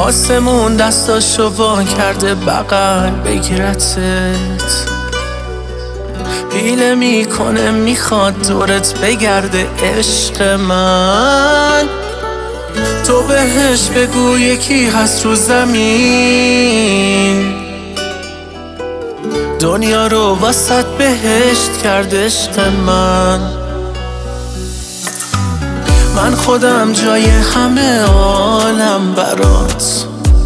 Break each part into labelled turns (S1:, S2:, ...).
S1: آسمون دستاشو وا کرده بغل بگیرتت، حیله میکنه میخواد دورت بگرده عشق من. تو بهش بگو یکی هست رو زمین، دنیا رو وسط بهشت کرده عشق من. من خودم جای همه عالم برات،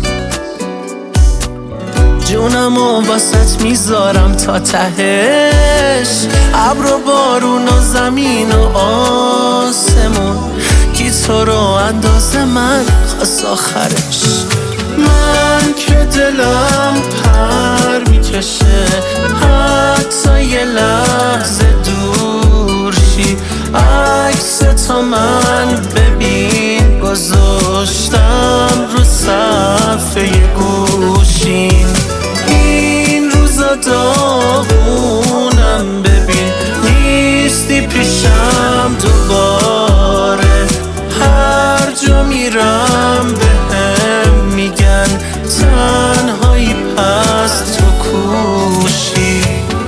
S1: جونمو واسط میذارم تا تهش. ابر و بارون و زمین و آسمون، کی تو رو اندازه من خواست آخرش. من که دلم پر میکشه حتی یه لحظه دور شی، عکس تو من ببین گذاشتم رو صفحه گوشین. این روزا داغونم ببین نیستی پیشم دوباره، هر جا میرم بهم میگن تنهایی پس تو کوشی.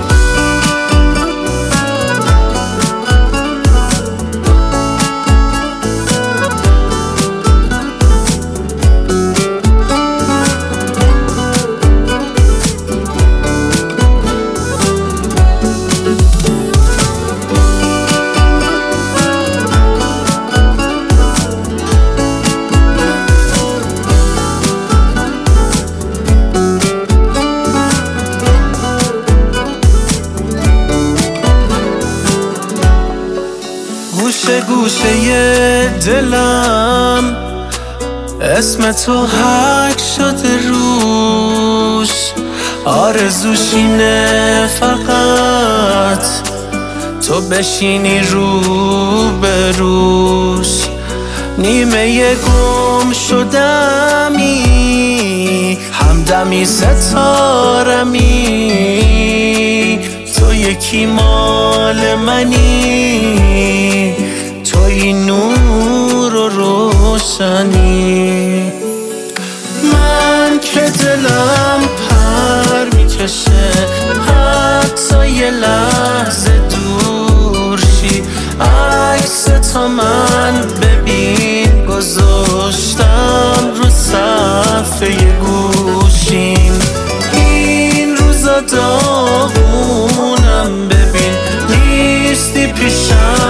S1: گوشه گوشه دلم اسم تو حک شده روش، آرزوش اینه فقط تو بشینی رو به روش. نیمه گم شدمی همدمی ستارمی، تو یکی مال منی، توی نور و روشنی. من که دلم پر میکشه حتی یه لحظه دور شی، عکس تو من ببین گذاشتم رو صفحه گوشین. این روزا داغونم ببین نیستی پیشم